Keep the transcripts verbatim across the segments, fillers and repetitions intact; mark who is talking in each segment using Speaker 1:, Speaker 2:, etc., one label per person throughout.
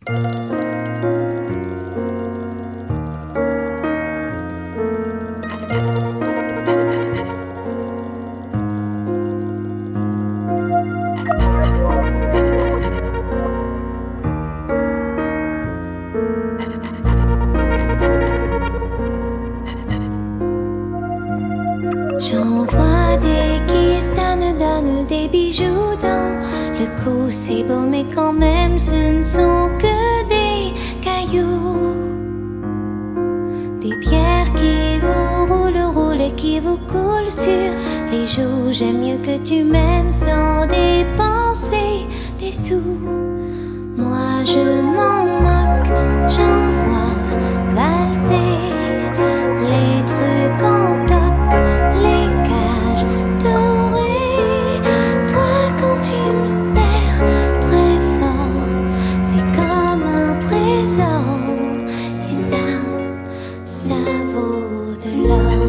Speaker 1: J'envoie des kisses, donne, donne des bijoux dans le cou. C'est beau mais quand même ce ne sont que des cailloux. Des pierres qui vous roulent, roulent et qui vous coulent sur les joues. J'aime mieux que tu m'aimes sans dépenser des sous. Moi je m'en moque, j'envoie valser les trucs en toc, les cages dorées. Toi quand tu me serres très fort, c'est comme un trésor. Et ça, ça vaut de l'or.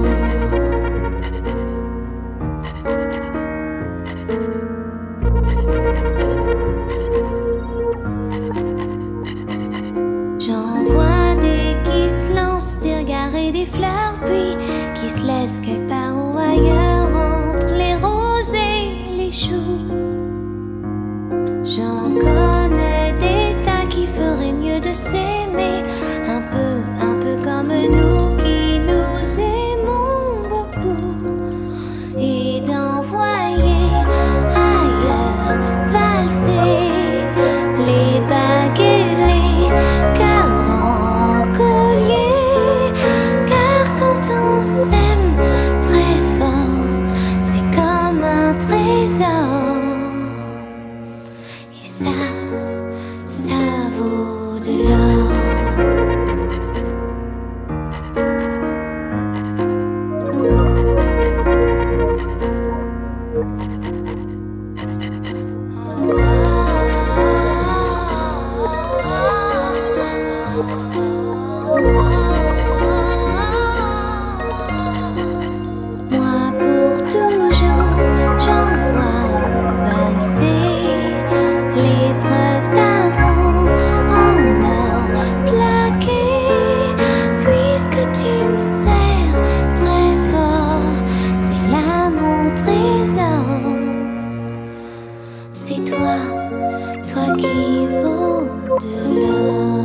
Speaker 1: J'envoie des qui se lancent, des regards et des fleurs, puis qui se laissent quelque part ou ailleurs entre les roses et les choux. J'en connais des tas qui feraient mieux de s'aimer un peu, un peu comme nous qui nous aimons beaucoup, et d'envoyer ailleurs valser les bagues et les cœurs en collier. Car quand on s'aime très fort, c'est comme un trésor. Et ça, ça vaut de l'or. Moi pour toujours, j'envoie valser les preuves d'amour en or plaqué. Puisque tu me serres très fort, c'est là mon trésor. C'est toi, toi qui vaut de l'or.